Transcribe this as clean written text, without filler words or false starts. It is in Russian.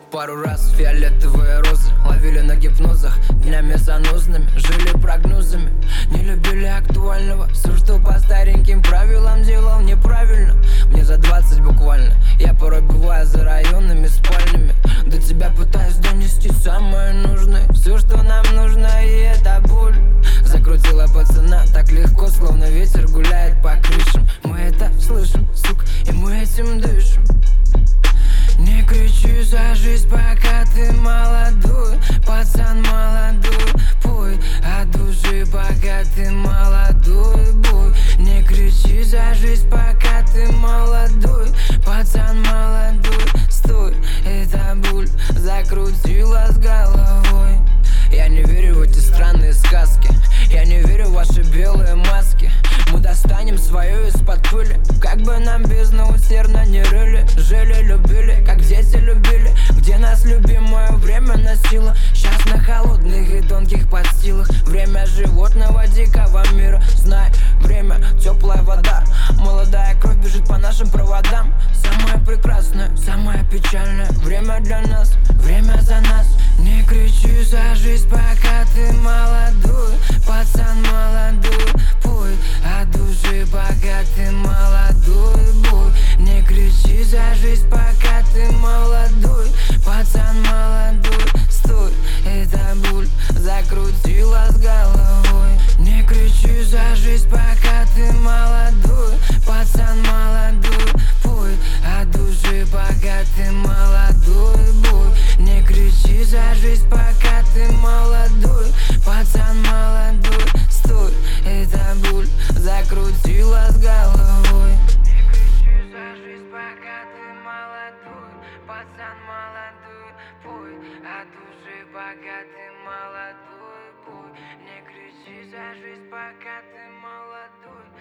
Пару раз фиолетовые розы ловили на гипнозах, днями занозными, жили прогнозами. Не любили актуального, все, что по стареньким правилам делал неправильно. Мне за 20 буквально, я порой бываю за районными спальнями. До тебя пытаюсь донести самое нужное, все, что нам нужно, и это боль. Закрутила пацана так легко, словно ветер гуляет по крышам. Мы это слышим, сука, и мы этим дышим. Не кричи за жизнь, пока ты молодой, пацан молодой, пой от души, пока ты молодой, бой. Не кричи за жизнь, пока ты молодой, пацан молодой, стой, эта боль закрутила с головой. Я не верю в эти странные сказки, я не верю в ваши белые маски. Мы достанем свое из-под пыли, как бы нам бездну усердно не рыли. Жили, любили, как дети любили, где нас любимое время носило. Сейчас на холодных и тонких подстилах время животного дикого мира. Знай, время, теплая вода, молодая кровь бежит по нашим проводам. Самое прекрасное, самое печальное время для нас, время за нас. Не кричи за жизнь, пока ты молодой, пацан молодой, пой от души, пока ты молодой, бой. Не кричи за жизнь, пока ты молодой, пацан молодой, стой, эта боль закрутила с головой. Не кричи за жизнь, пока ты молодой, пацан молодой, пой от души, пока ты молодой, бой. Не кричи за жизнь, пока ты молодой, пацан молодой, стой, эта боль закрутила с головой. Не кричи за жизнь, пока ты молодой, пацан молодой, пой от души, пока ты молодой, пой. Не кричи за жизнь, пока ты молодой,